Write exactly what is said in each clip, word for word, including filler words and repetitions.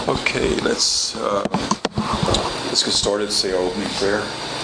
Okay, let's uh, let's get started. Say our opening prayer.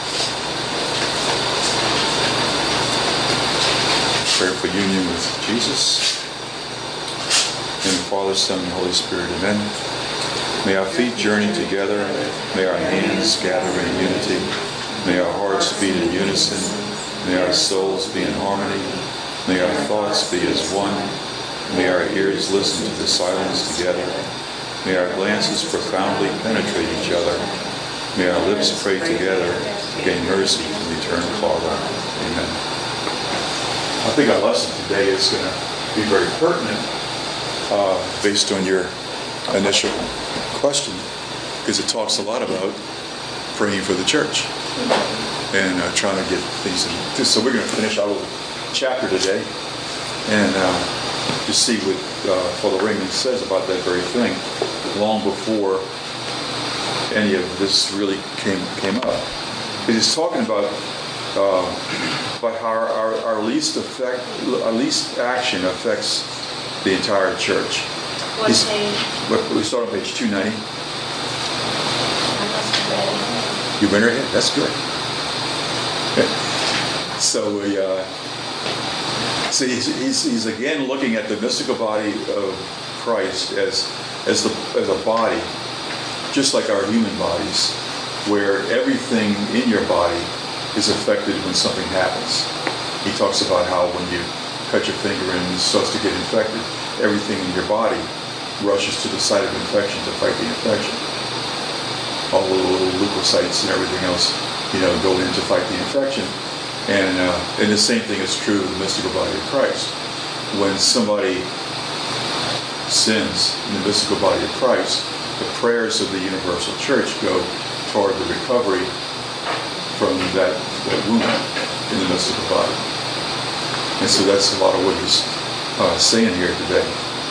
Prayer for union with Jesus. In the Father, Son, and Holy Spirit. Amen. May our feet journey together. May our hands gather in unity. May our hearts beat in unison. May our souls be in harmony. May our thoughts be as one. May our ears listen to the silence together. May our glances profoundly penetrate each other. May our lips pray together to gain mercy from the eternal Father. Amen. I think our lesson today is going to be very pertinent uh, based on your initial question, because it talks a lot about praying for the church and uh, trying to get things in. So we're going to finish our little chapter today and uh, just see what uh, Father Raymond says about that very thing, long before any of this really came came up. He's talking about uh, about how our, our, our least effect, our least action affects the entire church. What He's, page? What, we start on page two ninety. I must have read it. You went right ahead. That's good. So we. Uh, So he's, he's, he's again looking at the mystical body of Christ as as the as a body, just like our human bodies, where everything in your body is affected when something happens. He talks about how when you cut your finger and it starts to get infected, everything in your body rushes to the site of infection to fight the infection. All the little leukocytes and everything else, you know, go in to fight the infection. And uh, and the same thing is true of the mystical body of Christ. When somebody sins in the mystical body of Christ, the prayers of the universal church go toward the recovery from that, that wound in the mystical body. And so that's a lot of what he's uh, saying here today.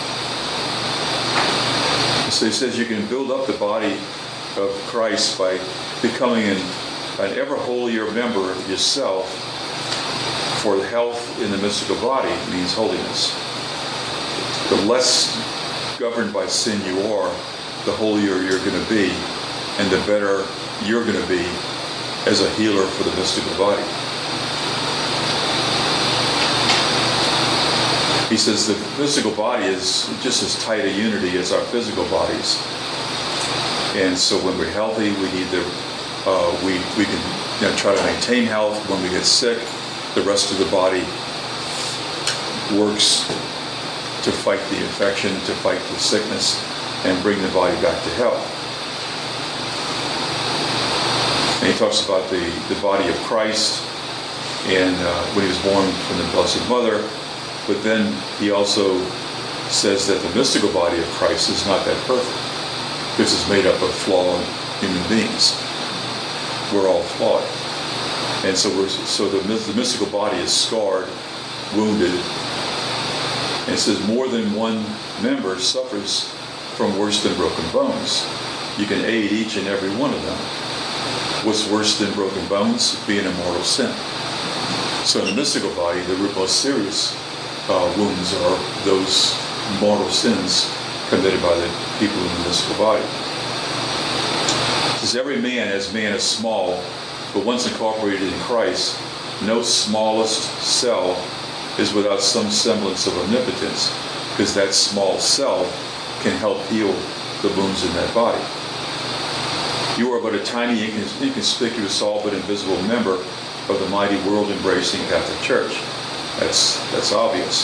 So he says you can build up the body of Christ by becoming an an ever holier member of yourself, for the health in the mystical body means holiness. The less governed by sin you are, the holier you're going to be, and the better you're going to be as a healer for the mystical body. He says the mystical body is just as tight a unity as our physical bodies. And so when we're healthy, we need the Uh, we we can you know, try to maintain health. When we get sick, the rest of the body works to fight the infection, to fight the sickness, and bring the body back to health. And he talks about the, the body of Christ and uh, when he was born from the Blessed Mother, but then he also says that the mystical body of Christ is not that perfect, because it's made up of flawed human beings. We're all flawed, and so we're so the, the mystical body is scarred, wounded, and it says more than one member suffers from worse than broken bones. You can aid each and every one of them. What's worse than broken bones? Being a mortal sin. So in the mystical body, the most serious uh, wounds are those mortal sins committed by the people in the mystical body. Because every man, as man is small, but once incorporated in Christ, no smallest cell is without some semblance of omnipotence, because that small cell can help heal the wounds in that body. You are but a tiny, inconspicuous, all but invisible member of the mighty world-embracing Catholic Church. That's that's obvious.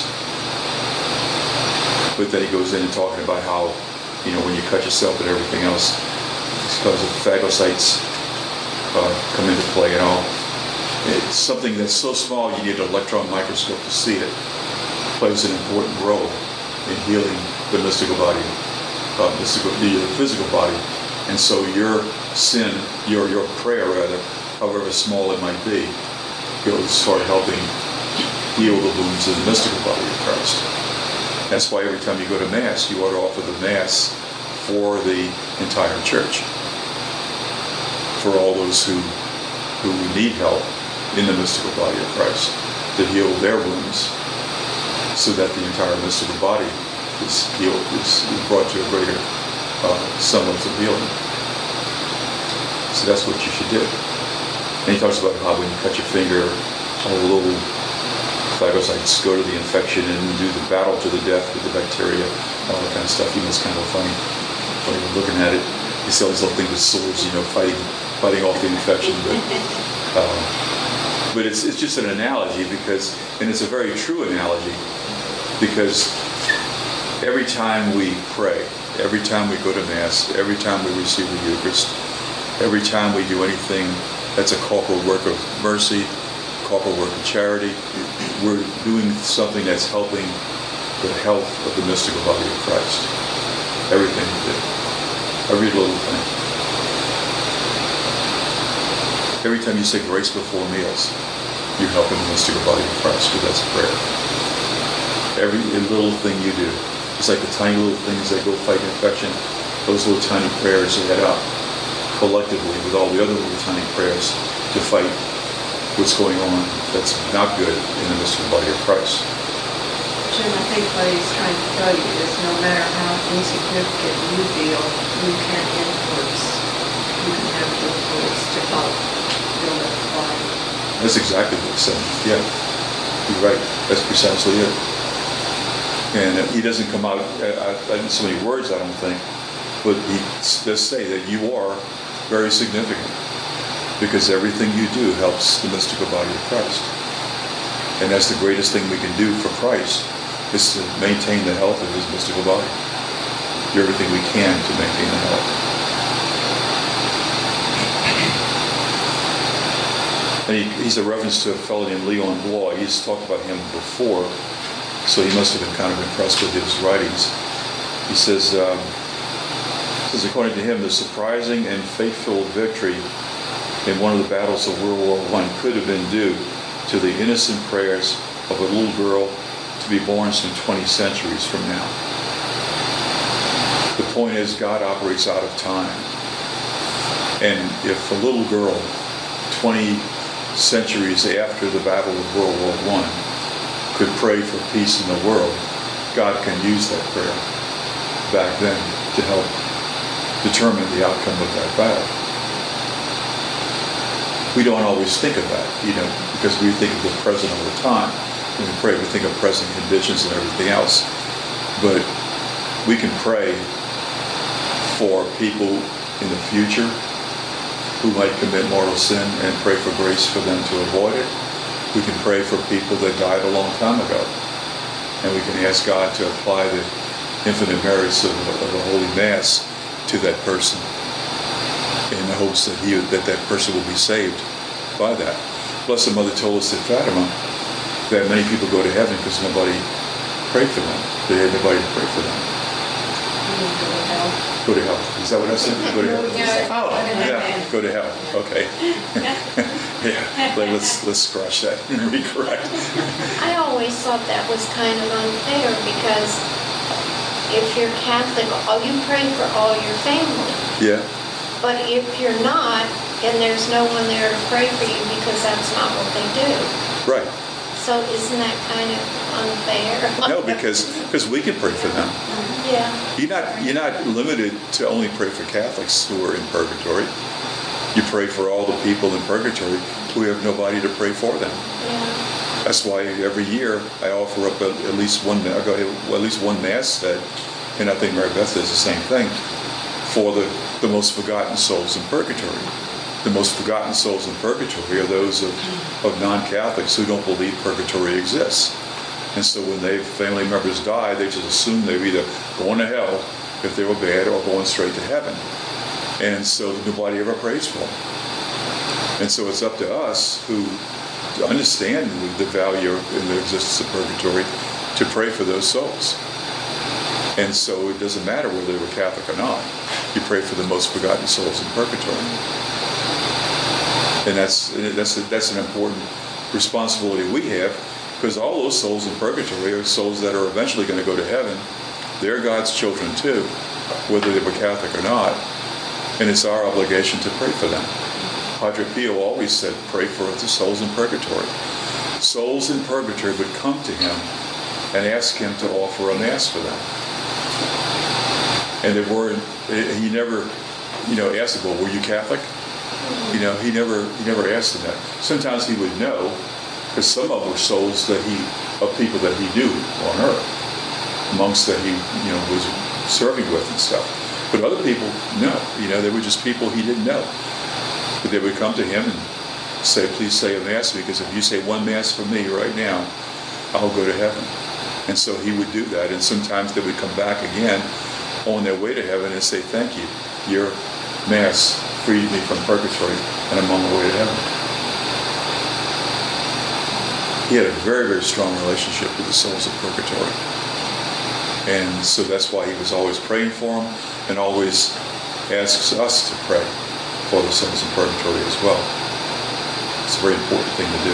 But then he goes in and talking about how, you know, when you cut yourself and everything else, because of phagocytes uh, come into play and all. It's something that's so small you need an electron microscope to see it. It plays an important role in healing the mystical body, uh, mystical, the physical body. And so your sin, your your prayer rather, however small it might be, goes toward helping heal the wounds of the mystical body of Christ. That's why every time you go to Mass, you ought to offer the Mass for the entire church, for all those who who need help in the mystical body of Christ, to heal their wounds, so that the entire mystical body is healed, is, is brought to a greater uh, semblance of healing. So that's what you should do. And he talks about how when you cut your finger, all the little phagocytes go to the infection and do the battle to the death with the bacteria, all that kind of stuff. You know, it's kind of funny when you're looking at it. You see all these little things with swords, you know, fighting fighting off the infection. But, um, but it's it's just an analogy because, and it's a very true analogy, because every time we pray, every time we go to Mass, every time we receive the Eucharist, every time we do anything that's a corporal work of mercy, corporal work of charity, we're doing something that's helping the health of the mystical body of Christ. Everything we do. Every little thing. Every time you say grace before meals, you're helping the mystical body of Christ, because that's a prayer. Every little thing you do. It's like the tiny little things that go fight infection. Those little tiny prayers that add up collectively with all the other little tiny prayers to fight what's going on that's not good in the mystical body of Christ. Jim, I think what he's trying to tell you is no matter how insignificant you feel, you can influence. You can have the influence to help build up the body. That's exactly what he's saying. Yeah, you're right. That's precisely it. And he doesn't come out uh, in so many words, I don't think, but he does say that you are very significant, because everything you do helps the mystical body of Christ. And that's the greatest thing we can do for Christ, is to maintain the health of his mystical body. Do everything we can to maintain the health. And he, he's a reference to a fellow named Leon Bloy. He's talked about him before, so he must have been kind of impressed with his writings. He says, um, says, according to him, the surprising and faithful victory in one of the battles of World War One could have been due to the innocent prayers of a little girl to be born some twenty centuries from now. The point is, God operates out of time. And if a little girl, twenty centuries after the Battle of World War One, could pray for peace in the world, God can use that prayer back then to help determine the outcome of that battle. We don't always think of that, you know, because we think of the present all the time. When we pray, we think of present conditions and everything else. But we can pray for people in the future who might commit mortal sin and pray for grace for them to avoid it. We can pray for people that died a long time ago. And we can ask God to apply the infinite merits of, of the Holy Mass to that person in the hopes that he that that person will be saved by that. Blessed Mother told us at Fatima that many people go to heaven because nobody prayed for them. They had nobody to pray for them. You go to hell. Go to hell. Is that what I said? Go to hell. Yeah. Oh, yeah. Go to hell. Okay. Yeah. Let's let's scratch that and recorrect. I always thought that was kind of unfair, because if you're Catholic, oh, you pray for all your family. Yeah. But if you're not, and there's no one there to pray for you, because that's not what they do. Right. So isn't that kind of unfair? No, because because we can pray for them. Yeah. You're not you're not limited to only pray for Catholics who are in purgatory. You pray for all the people in purgatory who have nobody to pray for them. Yeah. That's why every year I offer up at, at least one I go well, at least one mass that, and I think Mary Beth does the same thing, for the, the most forgotten souls in purgatory. The most forgotten souls in purgatory are those of, of non-Catholics who don't believe purgatory exists. And so when they family members die, they just assume they're either going to hell if they were bad, or going straight to heaven. And so nobody ever prays for them. And so it's up to us who understand the value and the existence of purgatory to pray for those souls. And so it doesn't matter whether they were Catholic or not. You pray for the most forgotten souls in purgatory. And that's that's that's an important responsibility we have, because all those souls in purgatory are souls that are eventually going to go to heaven. They're God's children too, whether they were Catholic or not. And it's our obligation to pray for them. Padre Pio always said, pray for the souls in purgatory. Souls in purgatory would come to him and ask him to offer a mass for them. And they weren't, he never, you know, asked them, well, were you Catholic? You know, he never he never asked them that. Sometimes he would know, because some of them were souls that he, of people that he knew on earth, monks that he, you know, was serving with and stuff. But other people, no. You know, they were just people he didn't know. But they would come to him and say, please say a mass, because if you say one mass for me right now, I'll go to heaven. And so he would do that. And sometimes they would come back again on their way to heaven and say, thank you. Your mass freed me from purgatory, and I'm on my way to heaven. He had a very, very strong relationship with the souls of purgatory. And so that's why he was always praying for them, and always asks us to pray for the souls in purgatory as well. It's a very important thing to do.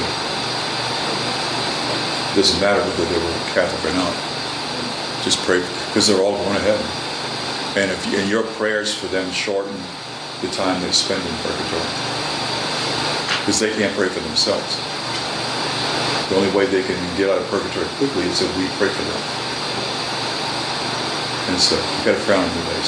It doesn't matter whether they were Catholic or not. Just pray, because they're all going to heaven. And if you, and your prayers for them shorten the time they spend in purgatory, because they can't pray for themselves. The only way they can get out of purgatory quickly is if we pray for them. And so you've got a frown on your face.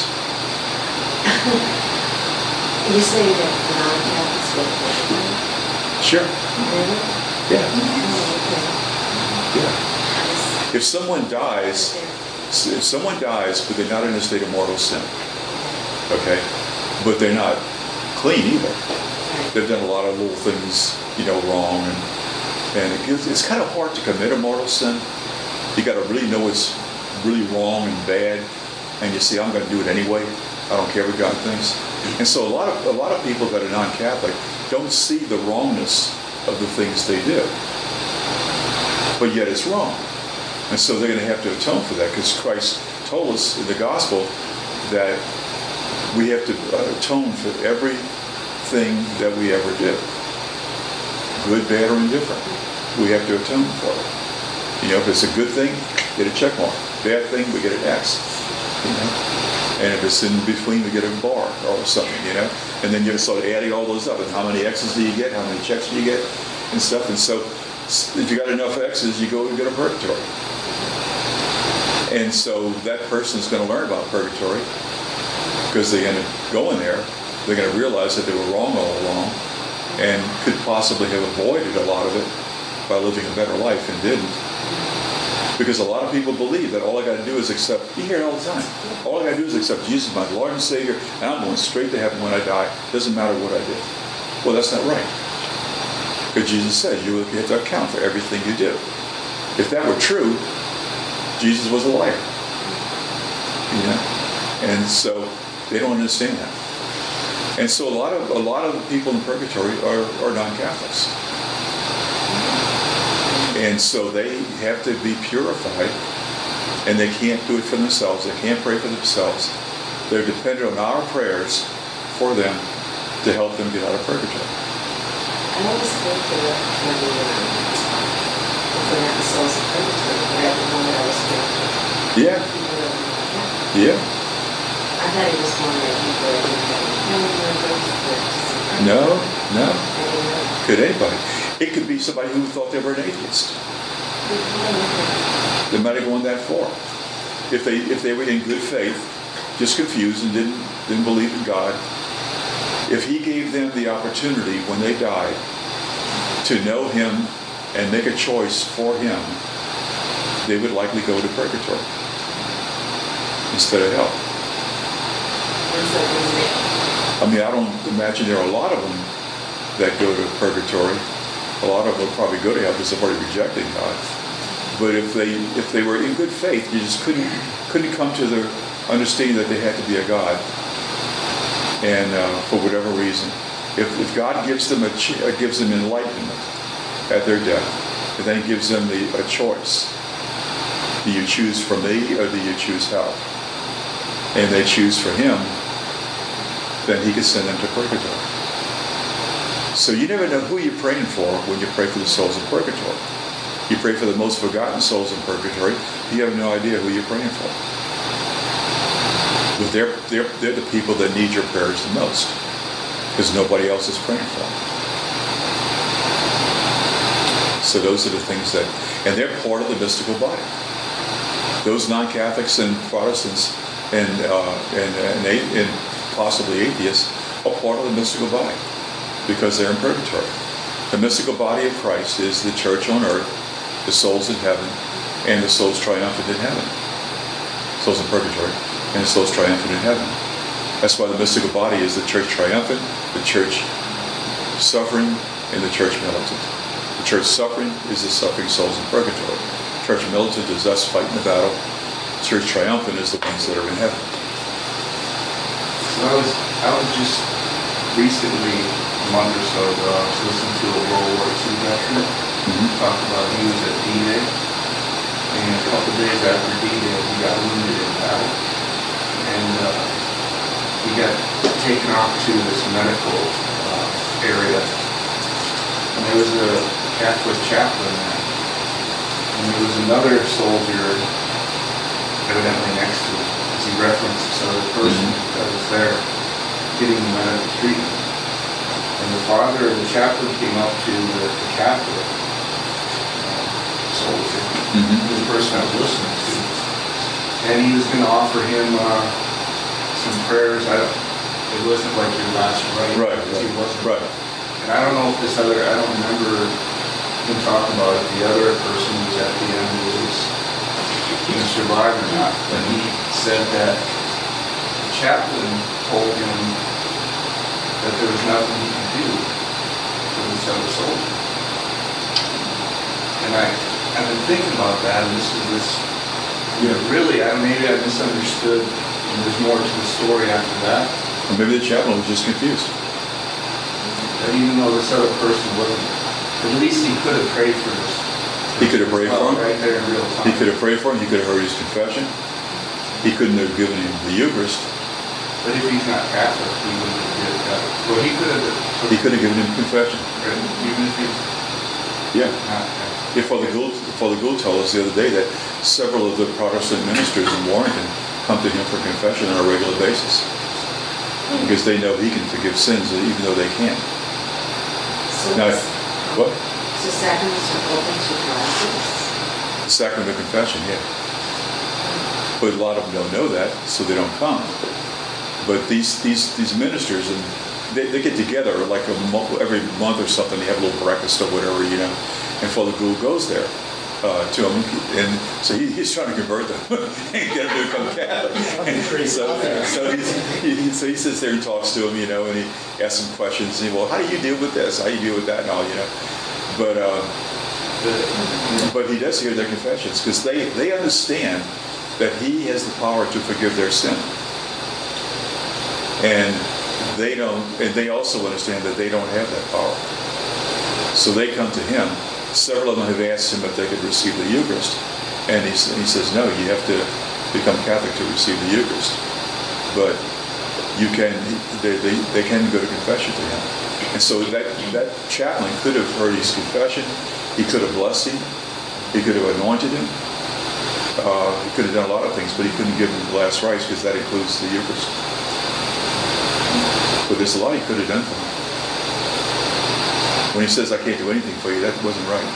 You say that non-Catholics go to purgatory? Sure. Really? Yeah. Oh, Yeah. If someone dies, if someone dies, but they're not in a state of mortal sin, okay, but they're not clean either. They've done a lot of little things, you know, wrong, and and it gives, it's kind of hard to commit a mortal sin. You got to really know it's really wrong and bad, and you say, I'm going to do it anyway. I don't care what God thinks. And so a lot of a lot of people that are non-Catholic don't see the wrongness of the things they do, but yet it's wrong. And so they're going to have to atone for that, because Christ told us in the gospel that we have to atone for everything that we ever do. Good, bad, or indifferent. We have to atone for it. You know, if it's a good thing, get a check mark. Bad thing, we get an X. You know? And if it's in between, we get a bar or something, you know? And then you start adding all those up. And how many X's do you get? How many checks do you get? And stuff. And so if you got enough X's, you go and get a purgatory. And so that person is going to learn about purgatory, because they're going to go in there. They're going to realize that they were wrong all along, and could possibly have avoided a lot of it by living a better life, and didn't. Because a lot of people believe that all I got to do is accept, you hear it all the time, all I got to do is accept Jesus as my Lord and Savior, and I'm going straight to heaven when I die. Doesn't matter what I did. Well, that's not right. Because Jesus said you will have to account for everything you do. If that were true, Jesus was a liar. You know? And so they don't understand that. And so a lot of a lot of the people in purgatory are, are non-Catholics. And so they have to be purified, and they can't do it for themselves. They can't pray for themselves. They're dependent on our prayers for them to help them get out of purgatory. I always think that when we were looking at the souls of purgatory, right, the one that I was thinking. Yeah. Yeah. I thought he was one that people that didn't have any members. No, no. Could anybody. It could be somebody who thought they were an atheist. They might have gone that far. If they if they were in good faith, just confused and didn't didn't believe in God, if he gave them the opportunity when they died to know him and make a choice for him, they would likely go to purgatory instead of hell. I mean, I don't imagine there are a lot of them that go to purgatory. A lot of them will probably go to hell because they've already rejected God. But if they if they were in good faith, you just couldn't couldn't come to the understanding that they had to be a God. And uh, for whatever reason, if, if God gives them a ch- uh, gives them enlightenment at their death, and then He gives them the, a choice: do you choose for me or do you choose hell? And they choose for Him, then He can send them to purgatory. So you never know who you're praying for when you pray for the souls in purgatory. You pray for the most forgotten souls in purgatory, you have no idea who you're praying for. But they're, they're, they're the people that need your prayers the most, because nobody else is praying for them. So those are the things that, and they're part of the mystical body. Those non-Catholics and Protestants and uh, and, and, and possibly atheists are part of the mystical body because they're in purgatory. The mystical body of Christ is the church on earth, the souls in heaven, and the souls triumphant in heaven. Souls in purgatory, and the souls triumphant in heaven. That's why the mystical body is the church triumphant, the church suffering, and the church militant. The church suffering is the suffering souls in purgatory. Church militant is us fighting the battle. Church triumphant is the ones that are in heaven. So I was, I was just recently, a month or so ago, I was listening to a World War Two veteran Mm-hmm. talk about he was at D-Day, and a couple days after D-Day, he got wounded in battle, and uh, he got taken off to this medical uh, area, and there was a Catholic chaplain there, and there was another soldier evidently next to him, as he referenced this other person Mm-hmm. that was there getting the medical treatment. And the father of the chaplain came up to the, the Catholic uh, soldier, Mm-hmm. the person I was listening to, and he was going to offer him uh, some prayers. I don't, it wasn't like your last right. Right, because he wasn't. right. And I don't know if this other, I don't remember him talking about it. The other person was at the end was going to survive or not. But he said that the chaplain told him that there was nothing he could do for this other soldier. And I, I've been thinking about that, and this is this, you know, really, I, maybe I misunderstood, and there's more to the story after that. Or maybe the chaplain was just confused. That even though this other person wasn't, at least he could have prayed for this. He could have prayed for him. Right there in real time. He could have prayed for him. He could have heard his confession. He couldn't have given him the Eucharist. But if he's not Catholic, he wouldn't have did that. Well, he could have. He could have given him confession. Even if he's Yeah. not Catholic. Yeah, Father Gould, Father Gould told us the other day that several of the Protestant ministers in Warrington come to him for confession on a regular basis because they know he can forgive sins even though they can't. So Now, it's- what? so sacraments are open to Catholics? The sacrament of confession, yeah. But a lot of them don't know that, so they don't come. But these these these ministers, and they, they get together like a mo- every month or something. They have a little breakfast or whatever, you know. And Father Gould goes there uh, to them, and so he, he's trying to convert them and get them to become Catholic. And so, so, he's, he, he- so he sits there and talks to them, you know, and he asks them questions. And he, well, how do you deal with this? How do you deal with that? And all, you know. But um, but he does hear their confessions because they they understand that he has the power to forgive their sin, and they don't. And they also understand that they don't have that power. So they come to him. Several of them have asked him if they could receive the Eucharist, and he, he says, no, you have to become Catholic to receive the Eucharist. But you can, they, they, they can go to confession to him. And so that, that chaplain could have heard his confession, he could have blessed him, he could have anointed him, uh, he could have done a lot of things, but he couldn't give him the last rites because that includes the Eucharist. But there's a lot he could have done for him. When he says, I can't do anything for you, that wasn't right.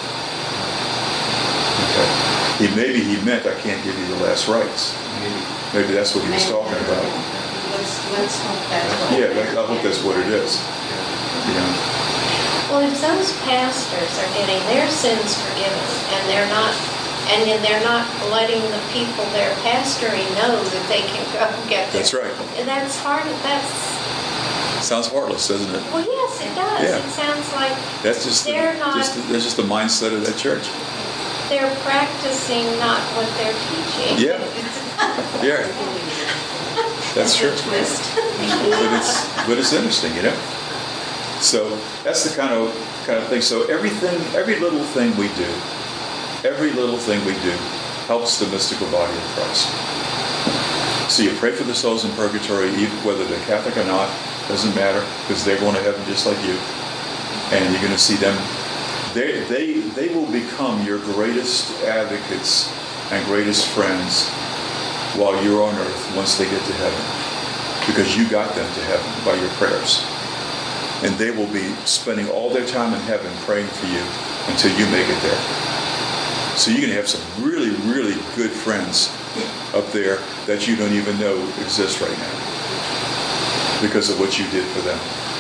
Okay. He, maybe he meant, I can't give you the last rites. Maybe. Maybe that's what he was talking about. Let's, let's hope that's what. Yeah, that- I hope that's what it is. You know? Well, if those pastors are getting their sins forgiven and they're not, and then they're not letting the people they're pastoring know that they can go get their. That's right. That's hard, that's, Sounds heartless, doesn't it? well, yes, it does. Yeah. It sounds like That's just the, They're not- just the, that's just the mindset of that church. they're practicing not what they're teaching. Yeah. Yeah, that's true. Twist. But it's but it's interesting, you know. So that's the kind of kind of thing. So everything, every little thing we do, every little thing we do, helps the mystical body of Christ. So you pray for the souls in purgatory, even whether they're Catholic or not, doesn't matter, because they're going to heaven just like you, and you're going to see them. They they they will become your greatest advocates and greatest friends while you're on earth once they get to heaven, because you got them to heaven by your prayers. And they will be spending all their time in heaven praying for you until you make it there. So you're going to have some really, really good friends up there that you don't even know exist right now because of what you did for them.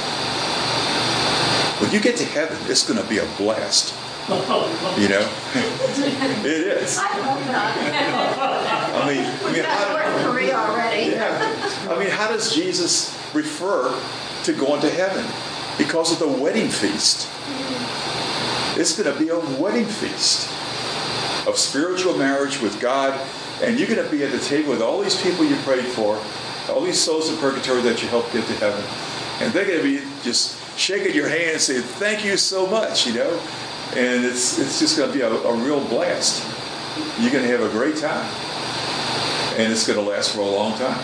When you get to heaven, it's going to be a blast. You know? It is. I hope not. I mean, I mean, I've worked how, in Korea already. yeah. I mean, how does Jesus refer to going to heaven? Because of the wedding feast. It's going to be a wedding feast of spiritual marriage with God, and you're going to be at the table with all these people you prayed for, all these souls in purgatory that you helped get to heaven, and they're going to be just shaking your hand and saying, "Thank you so much," you know, and it's it's just going to be a, a real blast. You're going to have a great time, and it's going to last for a long time.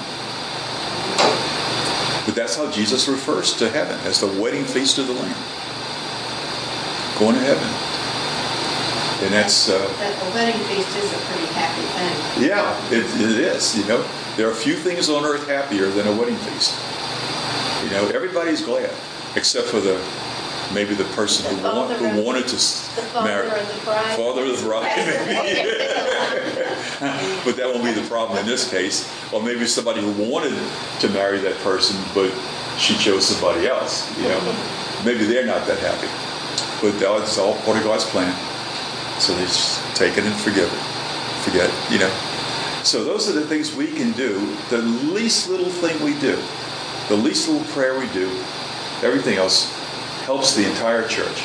But that's how Jesus refers to heaven, as the wedding feast of the Lamb. Going to heaven. And that's... Uh, That the wedding feast is a pretty happy thing. yeah, it, it is, you know. There are few things on earth happier than a wedding feast. You know, everybody's glad, except for the maybe the person The who, want, father who of- wanted to The father marry. of the bride. Father of the bride, maybe. But that won't be the problem in this case. Or maybe somebody who wanted to marry that person, but she chose somebody else. You know, maybe they're not that happy. But it's all part of God's plan. So they just take it and forgive it. Forget it, you know. So those are the things we can do. The least little thing we do, the least little prayer we do, everything else helps the entire church.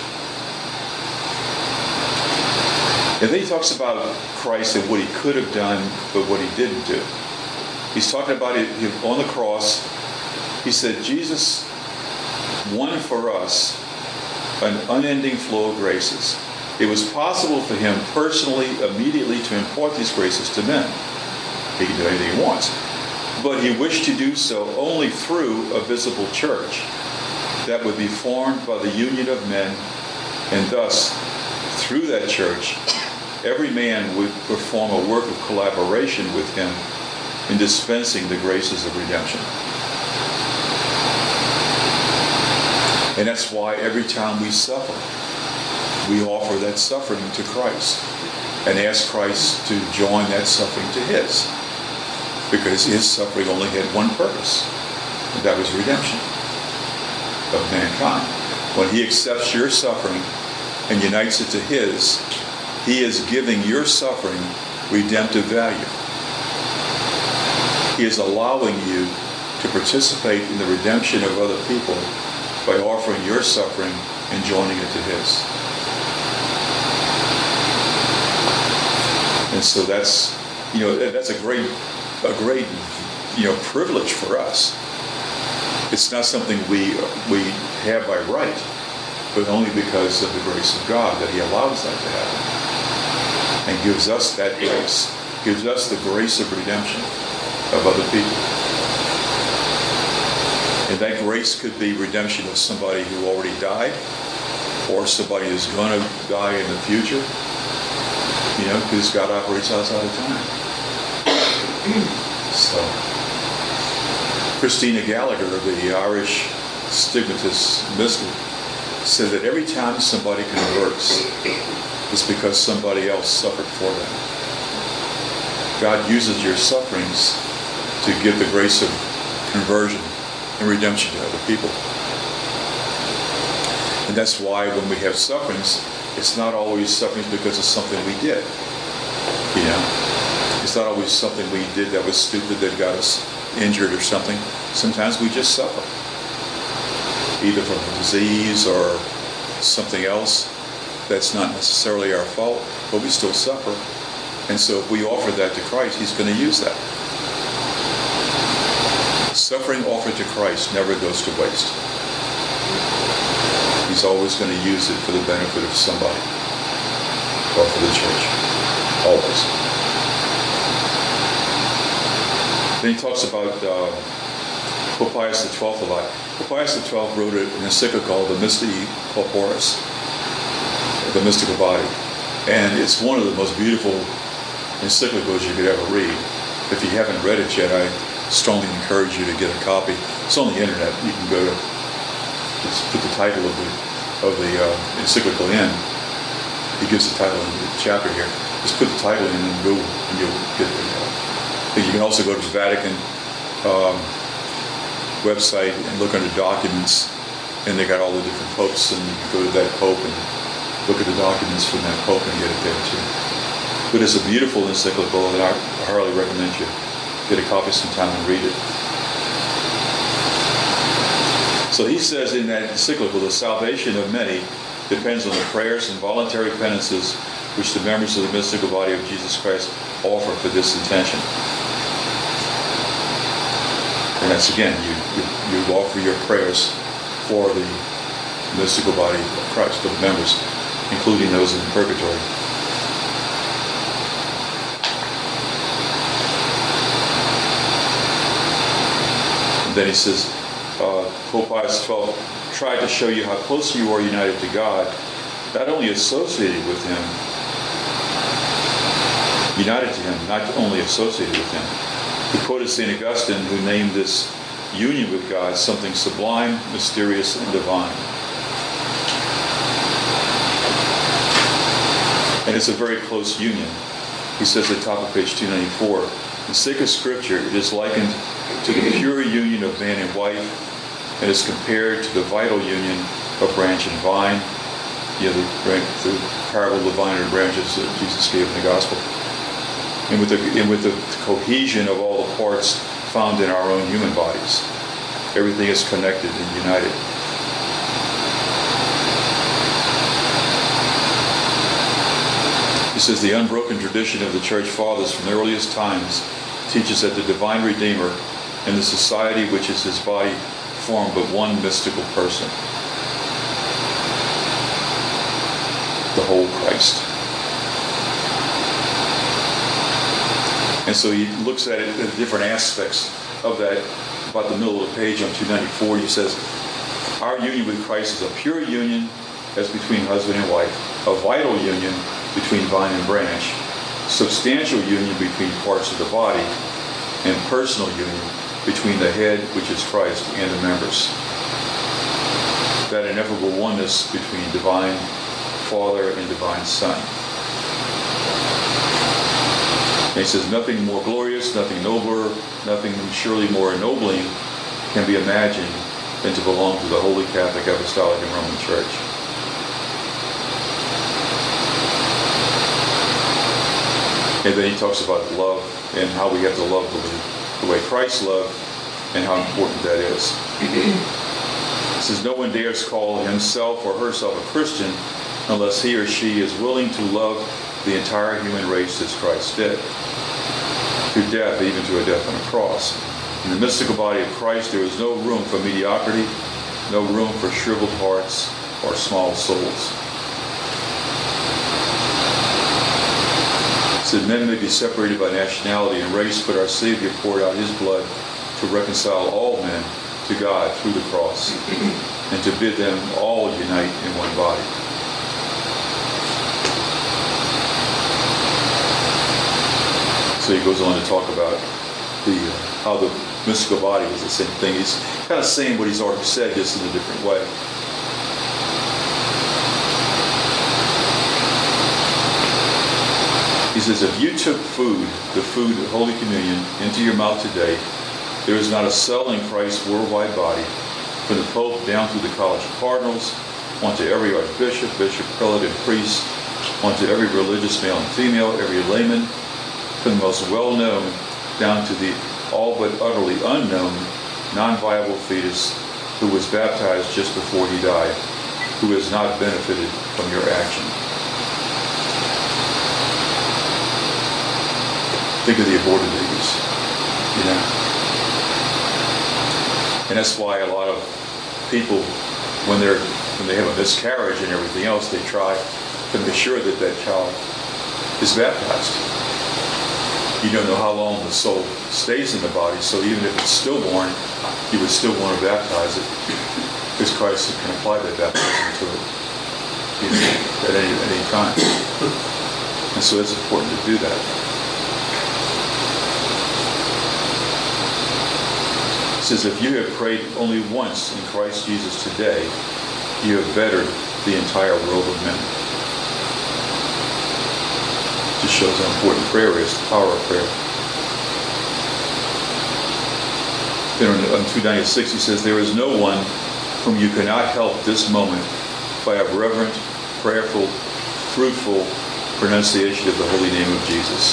And then he talks about Christ and what he could have done, but what he didn't do. He's talking about it on the cross. He said, Jesus won for us an unending flow of graces. It was possible for him personally, immediately, to impart these graces to men. He can do anything he wants. But he wished to do so only through a visible church that would be formed by the union of men, and thus, through that church, every man would perform a work of collaboration with him in dispensing the graces of redemption. And that's why every time we suffer, we offer that suffering to Christ and ask Christ to join that suffering to his. Because his suffering only had one purpose, and that was redemption of mankind. When he accepts your suffering and unites it to his, he is giving your suffering redemptive value. He is allowing you to participate in the redemption of other people by offering your suffering and joining it to his. And so that's, you know, that's a great, a great, you know, privilege for us. It's not something we we have by right, but only because of the grace of God that he allows that to happen and gives us that grace, gives us the grace of redemption of other people. And that grace could be redemption of somebody who already died, or somebody who's going to die in the future. You know, because God operates outside of time. So, Christina Gallagher, the Irish stigmatist mystic, said that every time somebody converts, it's because somebody else suffered for them. God uses your sufferings to give the grace of conversion and redemption to other people. And that's why when we have sufferings, it's not always sufferings because of something we did. You know, it's not always something we did that was stupid that got us injured or something. Sometimes we just suffer, either from a disease or something else that's not necessarily our fault, but we still suffer. And so if we offer that to Christ, he's going to use that. Suffering offered to Christ never goes to waste. He's always going to use it for the benefit of somebody or for the church. Always. Then he talks about uh, Pope Pius the twelfth a lot. Pope Pius the twelfth wrote an encyclical, The Mystici Corporis, The Mystical Body. And it's one of the most beautiful encyclicals you could ever read. If you haven't read it yet, I strongly encourage you to get a copy. It's on the internet. You can go to, just put the title of the of the uh, encyclical in. He gives the title of the chapter here. Just put the title in and Google, and you'll get the, uh, You can also go to the Vatican um, website and look under documents, and they got all the different popes, and you can go to that pope and look at the documents from that pope and get it there too. But it's a beautiful encyclical, and I highly recommend you get a copy sometime and read it. So he says in that encyclical, the salvation of many depends on the prayers and voluntary penances which the members of the mystical body of Jesus Christ offer for this intention. And that's again, you, you, you offer your prayers for the mystical body of Christ, for the members, including those in purgatory. And then he says, uh, Pope Pius the twelfth tried to show you how close you are united to God, not only associated with Him, united to Him, not only associated with Him. He quoted Saint Augustine, who named this union with God something sublime, mysterious, and divine. And it's a very close union. He says at the top of page two ninety-four, in sacred scripture, it is likened to the pure union of man and wife, and is compared to the vital union of branch and vine, you know, the, the parable of the vine and branches that Jesus gave in the gospel. And with, the, and with the cohesion of all the parts found in our own human bodies. Everything is connected and united. He says the unbroken tradition of the Church Fathers from the earliest times teaches that the divine Redeemer and the society which is His body form but one mystical person, the whole Christ. And so he looks at it at different aspects of that. About the middle of the page on two ninety-four, he says, our union with Christ is a pure union as between husband and wife, a vital union between vine and branch, substantial union between parts of the body, and personal union between the head, which is Christ, and the members. That ineffable oneness between divine Father and divine Son. And he says, nothing more glorious, nothing nobler, nothing surely more ennobling can be imagined than to belong to the Holy Catholic Apostolic and Roman Church. And then he talks about love and how we have to love the, the way Christ loved and how important that is. He says, no one dares call himself or herself a Christian unless he or she is willing to love the entire human race as Christ did, to death, even to a death on a cross. In the mystical body of Christ, there is no room for mediocrity, no room for shriveled hearts or small souls. It said, men may be separated by nationality and race, but our Savior poured out His blood to reconcile all men to God through the cross, and to bid them all unite in one body. So he goes on to talk about the uh, how the mystical body is the same thing. He's kind of saying what he's already said, just in a different way. He says, if you took food, the food of Holy Communion, into your mouth today, there is not a cell in Christ's worldwide body, from the Pope down through the College of Cardinals, onto every archbishop, bishop, prelate, and priest, onto every religious male and female, every layman, from the most well-known down to the all but utterly unknown, non-viable fetus who was baptized just before he died, who has not benefited from your action. Think of the aborted babies, you know. And that's why a lot of people, when they're when they have a miscarriage and everything else, they try to make sure that that child is baptized. You don't know how long the soul stays in the body, so even if it's stillborn, you would still want to baptize it, because Christ can apply that baptism to it, you know, at any, any time. And so it's important to do that. It says, if you have prayed only once in Christ Jesus today, you have bettered the entire world of men. Just shows how important prayer is, the power of prayer. you know, on two ninety-six, he says, there is no one whom you cannot help this moment by a reverent, prayerful, fruitful pronunciation of the holy name of Jesus.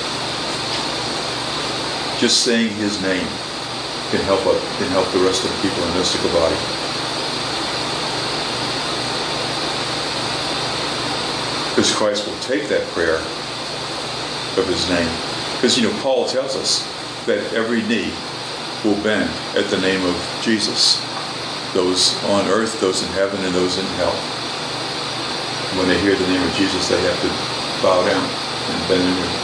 Just saying his name can help up, can help the rest of the people in the mystical body. Because Christ will take that prayer of his name. Because, you know, Paul tells us that every knee will bend at the name of Jesus. Those on earth, those in heaven, and those in hell. When they hear the name of Jesus, they have to bow down and bend their knee.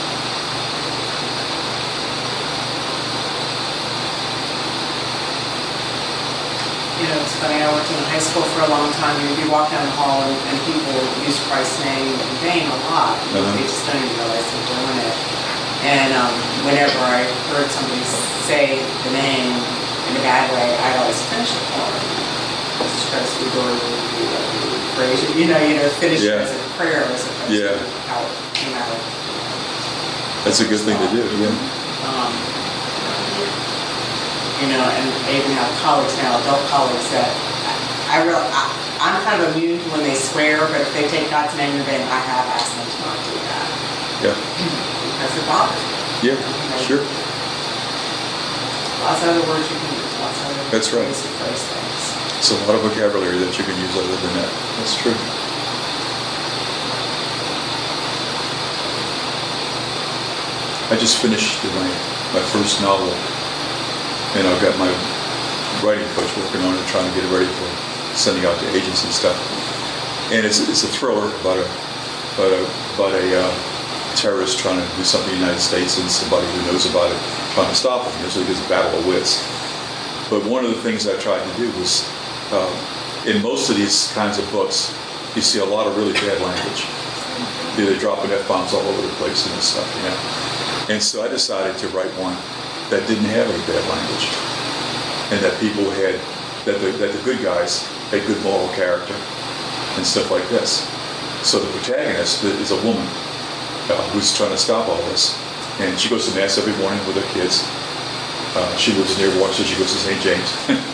You know, it's funny, I worked in high school for a long time. You'd be walking down the hall and, and people use Christ's name in vain a lot. Uh-huh. They just don't even realize they're doing it. And um, whenever I heard somebody say the name in a bad way, I'd always finish it for them. Jesus Christ, we adore you, we love you, we praise you. You know, you know, finish Yeah. it as a prayer as opposed Yeah. to how it came out of. That's a good thing to do, yeah. Um, you know, and I even have colleagues now, adult colleagues that I, I real, I, I'm kind of immune to when they swear, but if they take God's name in vain, I have asked them to not do that. Yeah. Because it bothers me. Yeah, sure. Lots of other words you can use, lots of other That's right. ways to phrase things. It's a lot of vocabulary that you can use other than that. That's true. I just finished my, my first novel, and I've got my writing coach working on it, trying to get it ready for sending out to agents and stuff. And it's it's a thriller about a about a, about a uh, terrorist trying to do something in the United States, and somebody who knows about it trying to stop him. You know, so there's a battle of wits. But one of the things I tried to do was, uh, in most of these kinds of books, you see a lot of really bad language. You know, they're dropping F-bombs all over the place and this stuff, you know. And so I decided to write one that didn't have any bad language, and that people had, that the, that the good guys had good moral character and stuff like this. So the protagonist is a woman uh, who's trying to stop all this, and she goes to mass every morning with her kids. Uh, she lives near Water, so she goes to Saint James.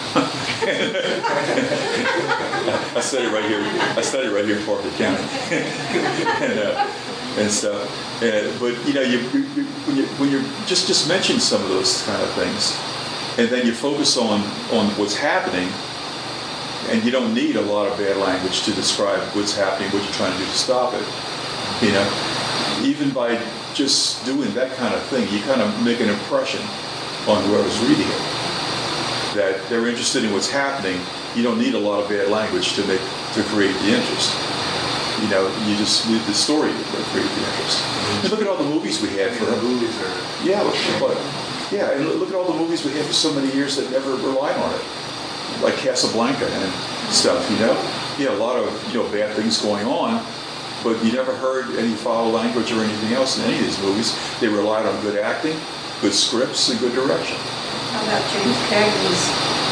I study right here. I study right here in Parker County, and, uh, and stuff. And, but you know, you, you, when you when you just just mention some of those kind of things, and then you focus on on what's happening, and you don't need a lot of bad language to describe what's happening, what you're trying to do to stop it. You know, even by just doing that kind of thing, you kind of make an impression on whoever's reading it, that they're interested in what's happening. You don't need a lot of bad language to make to create the interest. You know, you just need the story to create the interest. And look at all the movies we had for The movies are... yeah, look, but, yeah, and look at all the movies we had for so many years that never relied on it, like Casablanca and stuff. You know, yeah, a lot of you know bad things going on, but you never heard any foul language or anything else in any of these movies. They relied on good acting, good scripts, and good direction. How about James Cagney's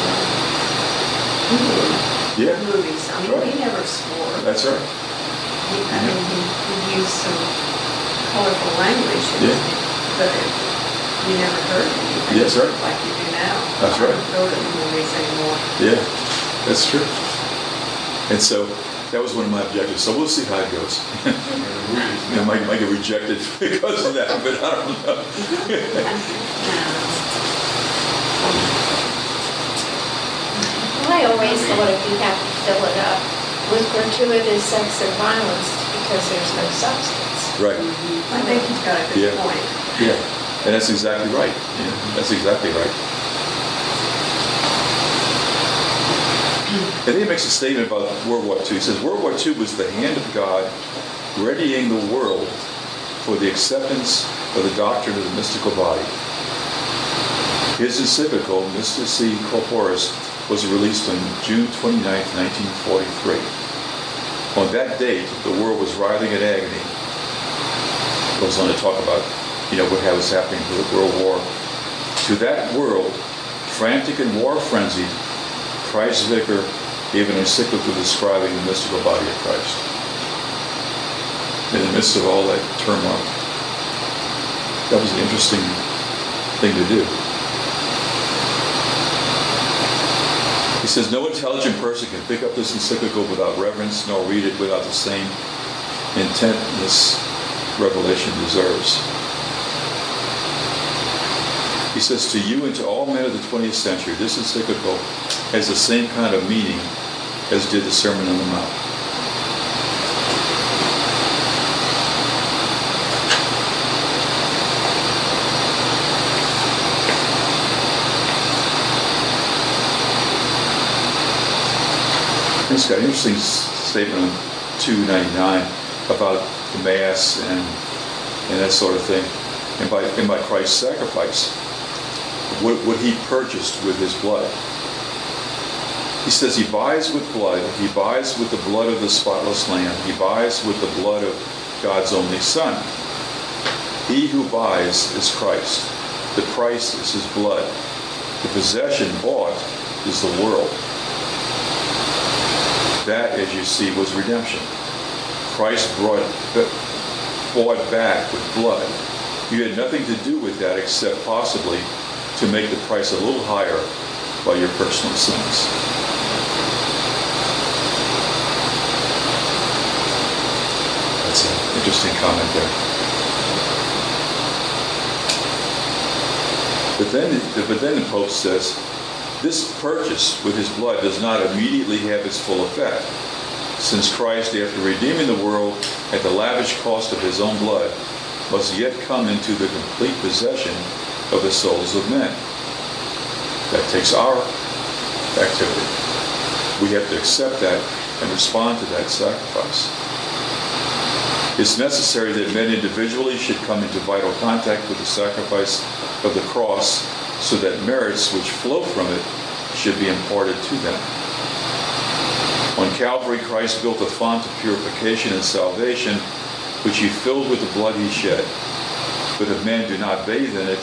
uh, Yeah, movies? I mean, right. he never swore. That's right. He, I mean, he, he used some colorful language, and, Yeah. but it, you never heard anything Yes, right. like you do now. That's right. I don't go to the movies anymore. Yeah, that's true. And so that was one of my objectives. So we'll see how it goes. I might, might get rejected because of that, but I don't know. Well, I always thought if you have to fill it up with gratuitous sex and violence because there's no substance. Right. I think he's got a good Yeah. point. Yeah. And that's exactly right. Yeah, that's exactly right. And then he makes a statement about World War Two. He says, World War Two was the hand of God readying the world for the acceptance of the doctrine of the mystical body. His encyclical, Mystici Corporis, was released on June twenty-ninth, nineteen forty-three. On that date, the world was writhing in agony. It goes on to talk about, you know, what was happening with the World War. To that world, frantic and war-frenzied, Christ's vicar gave an encyclical describing the mystical body of Christ. In the midst of all that turmoil. That was an interesting thing to do. He says, no intelligent person can pick up this encyclical without reverence, nor read it without the same intent this revelation deserves. He says, to you and to all men of the twentieth century, this encyclical has the same kind of meaning as did the Sermon on the Mount. It's got an interesting statement on two ninety-nine about the Mass and and that sort of thing. And by, and by Christ's sacrifice, what, what he purchased with his blood. He says he buys with blood, he buys with the blood of the spotless Lamb, he buys with the blood of God's only Son. He who buys is Christ. The price is his blood. The possession bought is the world. That, as you see, was redemption. Christ brought, bought back with blood. You had nothing to do with that except possibly to make the price a little higher by your personal sins. That's an interesting comment there. But then, but then the Pope says, this purchase with his blood does not immediately have its full effect, since Christ, after redeeming the world at the lavish cost of his own blood, must yet come into the complete possession of the souls of men. That takes our activity. We have to accept that and respond to that sacrifice. It's necessary that men individually should come into vital contact with the sacrifice of the cross, so that merits which flow from it should be imparted to them. On Calvary, Christ built a font of purification and salvation, which he filled with the blood he shed. But if men do not bathe in it,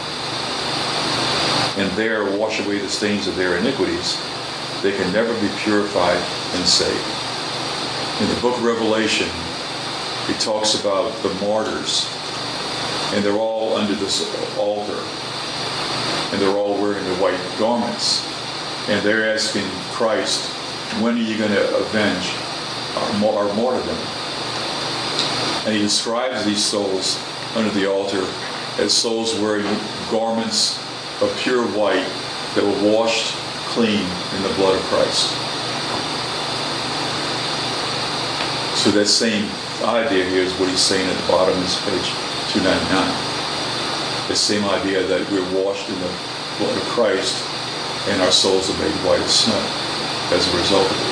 and there wash away the stains of their iniquities, they can never be purified and saved. In the book of Revelation, it talks about the martyrs, and they're all under this altar. And they're all wearing the white garments. And they're asking Christ, when are you going to avenge our, our martyrdom? And he describes these souls under the altar as souls wearing garments of pure white that were washed clean in the blood of Christ. So that same idea here is what he's saying at the bottom of this page two ninety-nine. The same idea that we're washed in the blood of Christ and our souls are made white as snow as a result of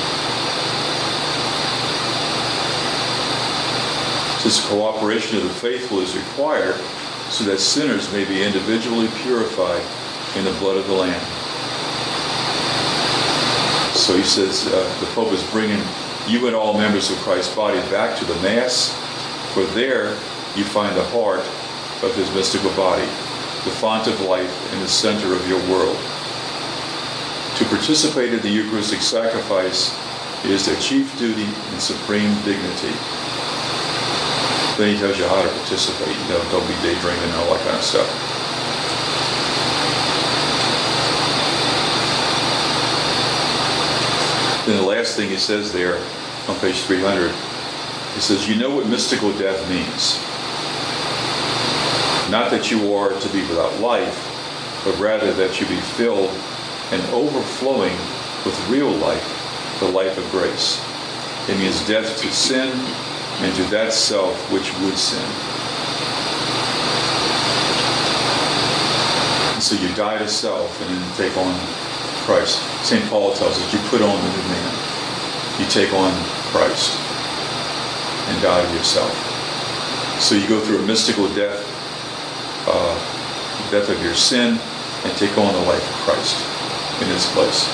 it. This cooperation of the faithful is required so that sinners may be individually purified in the blood of the Lamb. So he says uh, the Pope is bringing you and all members of Christ's body back to the Mass, for there you find the heart of his mystical body, the font of life in the center of your world. To participate in the Eucharistic sacrifice is their chief duty and supreme dignity. Then he tells you how to participate. You know, don't be daydreaming and all that kind of stuff. Then the last thing he says there on page three hundred, he says, you know what mystical death means. Not that you are to be without life, but rather that you be filled and overflowing with real life, the life of grace. It means death to sin and to that self which would sin. And so you die to self and then take on Christ. Saint Paul tells us you put on the new man. You take on Christ and die to yourself. So you go through a mystical death, uh, death of your sin, and take on the life of Christ in its place.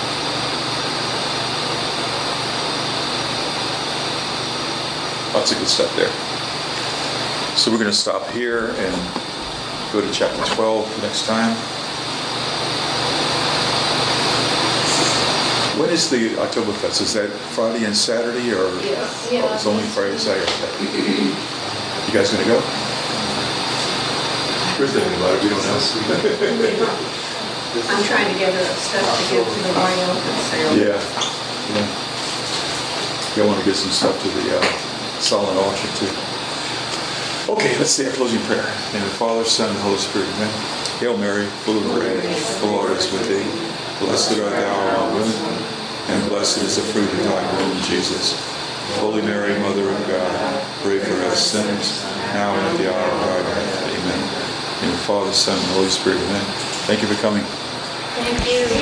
Lots of good stuff there. So we're going to stop here and go to chapter twelve next time. When is the Oktoberfest? Is that Friday and Saturday, or Yes. Yeah. oh, it's only Friday and Saturday? You guys going to go? We're thinking about it. We don't know. This I'm is- trying to gather up stuff to give to the wine open sale. Yeah, yeah. Yeah, I want to get some stuff to the uh, silent auction too. Okay, let's say a closing prayer. In the Father, Son, and Holy Spirit, amen. Hail Mary, full of grace, the Lord is with thee. Blessed art thou among women, and blessed is the fruit of thy womb, Jesus. Holy Mary, Mother of God, pray for us sinners, now and at the hour of our death. Amen. In the Father, Son, and Holy Spirit, amen. Thank you for coming. Thank you.